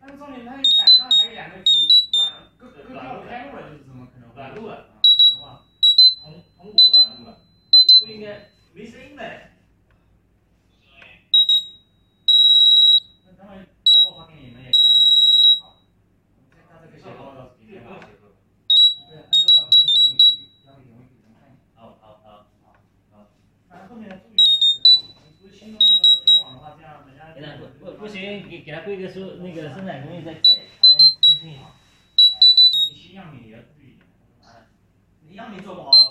但是重点它板上还有两个球短路开路了，就是怎么可能？ 短路了， 短路啊， 铜箔短路了，不应该没声音的。 那等会报告发给你们也看一下。好，它这个写报告是给你们。对，那就把图片转给交给点位给他们看一下。 好。 反正后面要注意一下，不是新东西到时候推广的话，这样人家。 不行，给他规个说那个生产工艺再改更新。 新样品也要注意一点。你样品做不好。